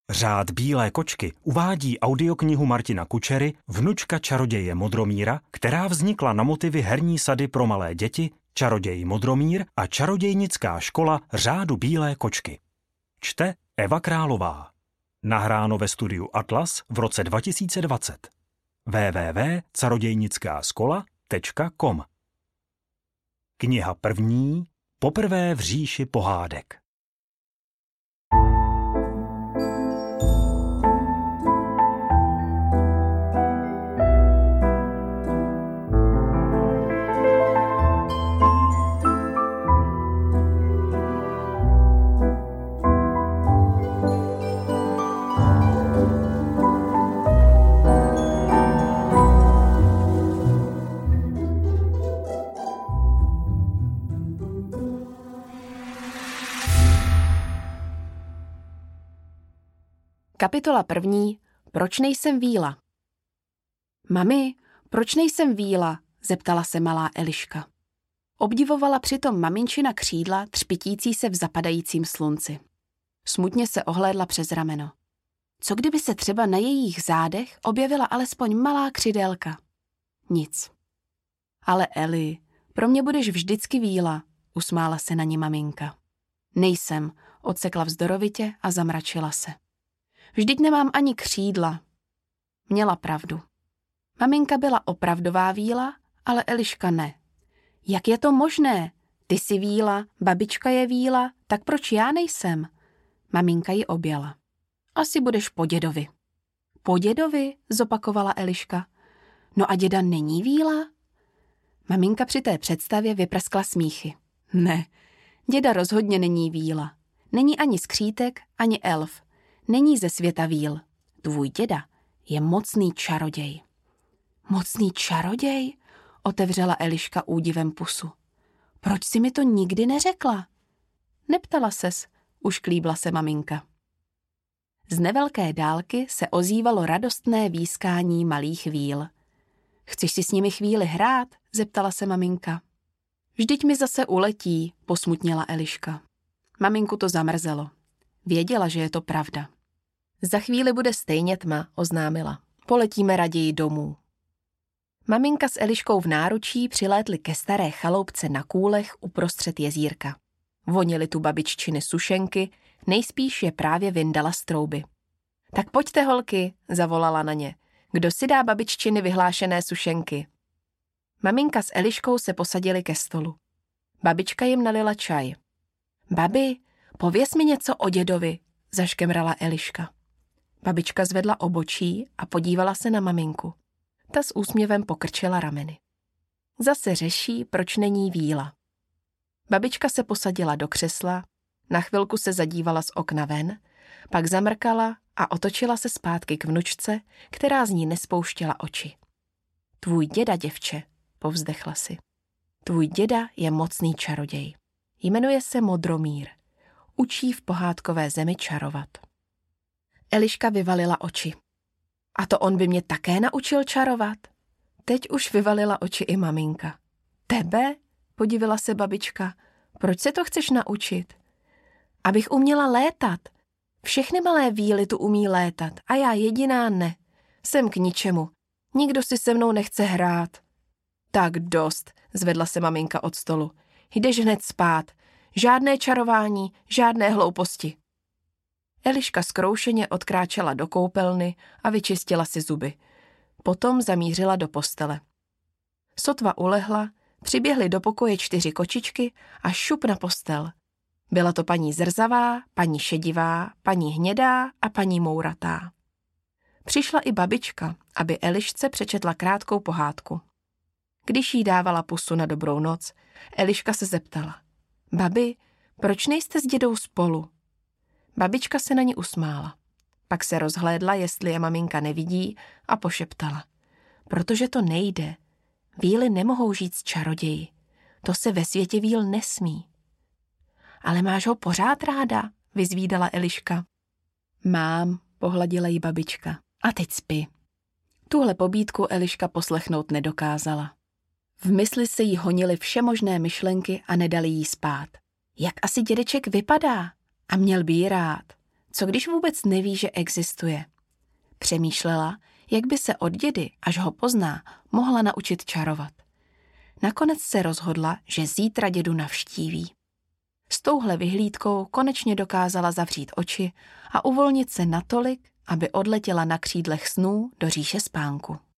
Řád Bílé kočky uvádí audioknihu Martina Kučery Vnučka čaroděje Modromíra, která vznikla na motivy herní sady pro malé děti Čaroděj Modromír a čarodějnická škola Řádu Bílé kočky. Čte Eva Králová. Nahráno ve studiu Atlas v roce 2020. www.carodějnickáskola.com. Kniha první. Poprvé v říši pohádek. Kapitola 1. Proč nejsem víla? Mami, proč nejsem víla? Zeptala se malá Eliška. Obdivovala přitom maminčina křídla třpitící se v zapadajícím slunci. Smutně se ohlédla přes rameno. Co kdyby se třeba na jejich zádech objevila alespoň malá křidélka? Nic. Ale Eli, pro mě budeš vždycky víla, usmála se na ní maminka. Nejsem, odsekla vzdorovitě a zamračila se. Vždyť nemám ani křídla. Měla pravdu. Maminka byla opravdová víla, ale Eliška ne. Jak je to možné? Ty jsi víla, babička je víla, tak proč já nejsem? Maminka ji objala. Asi budeš po dědovi. Po dědovi? Zopakovala Eliška. No a děda není víla? Maminka při té představě vyprskla smíchy. Ne, děda rozhodně není víla. Není ani skřítek, ani elf. Není ze světa víl. Tvůj děda je mocný čaroděj. Mocný čaroděj? Otevřela Eliška údivem pusu. Proč jsi mi to nikdy neřekla? Neptala ses, ušklíbla se maminka. Z nevelké dálky se ozývalo radostné výskání malých víl. Chceš si s nimi chvíli hrát? Zeptala se maminka. Vždyť mi zase uletí, posmutnila Eliška. Maminku to zamrzelo. Věděla, že je to pravda. Za chvíli bude stejně tma, oznámila. Poletíme raději domů. Maminka s Eliškou v náručí přilétli ke staré chaloupce na kůlech uprostřed jezírka. Vonily tu babiččiny sušenky, nejspíš je právě vyndala z trouby. Tak pojďte, holky, zavolala na ně. Kdo si dá babiččiny vyhlášené sušenky? Maminka s Eliškou se posadili ke stolu. Babička jim nalila čaj. Babi, pověz mi něco o dědovi, zaškemrala Eliška. Babička zvedla obočí a podívala se na maminku. Ta s úsměvem pokrčila rameny. Zase řeší, proč není víla. Babička se posadila do křesla, na chvilku se zadívala z okna ven, pak zamrkala a otočila se zpátky k vnučce, která z ní nespouštěla oči. Tvůj děda, děvče, povzdechla si. Tvůj děda je mocný čaroděj. Jmenuje se Modromír. Učí v pohádkové zemi čarovat. Eliška vyvalila oči. A to on by mě také naučil čarovat? Teď už vyvalila oči i maminka. Tebe? Podivila se babička. Proč se to chceš naučit? Abych uměla létat. Všechny malé víly tu umí létat a já jediná ne. Jsem k ničemu. Nikdo si se mnou nechce hrát. Tak dost, zvedla se maminka od stolu. Jdeš hned spát. Žádné čarování, žádné hlouposti. Eliška zkroušeně odkráčela do koupelny a vyčistila si zuby. Potom zamířila do postele. Sotva ulehla, přiběhly do pokoje 4 kočičky a šup na postel. Byla to paní zrzavá, paní šedivá, paní hnědá a paní mouratá. Přišla i babička, aby Elišce přečetla krátkou pohádku. Když jí dávala pusu na dobrou noc, Eliška se zeptala. Babi, proč nejste s dědou spolu? Babička se na ní usmála. Pak se rozhlédla, jestli je maminka nevidí, a pošeptala. Protože to nejde. Víly nemohou žít s čaroději. To se ve světě víl nesmí. Ale máš ho pořád ráda, vyzvídala Eliška. Mám, pohladila jí babička. A teď spí. Tuhle pobídku Eliška poslechnout nedokázala. V mysli se jí honily všemožné myšlenky a nedali jí spát. Jak asi dědeček vypadá? A měl by jí rád. Co když vůbec neví, že existuje? Přemýšlela, jak by se od dědy, až ho pozná, mohla naučit čarovat. Nakonec se rozhodla, že zítra dědu navštíví. S touhle vyhlídkou konečně dokázala zavřít oči a uvolnit se natolik, aby odletěla na křídlech snů do říše spánku.